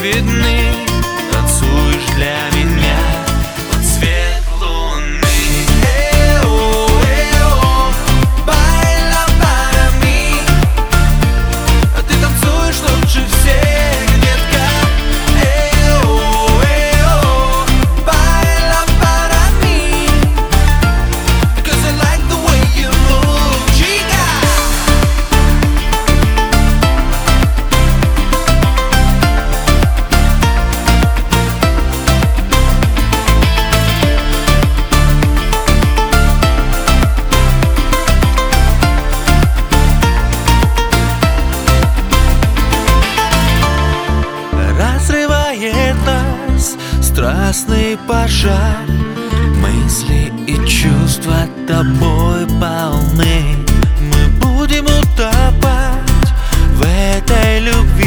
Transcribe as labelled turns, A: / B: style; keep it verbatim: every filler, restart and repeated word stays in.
A: видны. Танцуешь для меня под свет луны. Эо, эо, байла para mí. А ты танцуешь лучше всех, детка. Эо, эо, байла para mí. Because I like the way you move, chica. Разрывает нас страстный пожар. Мысли и чувства тобой полны. Мы будем утопать в этой любви.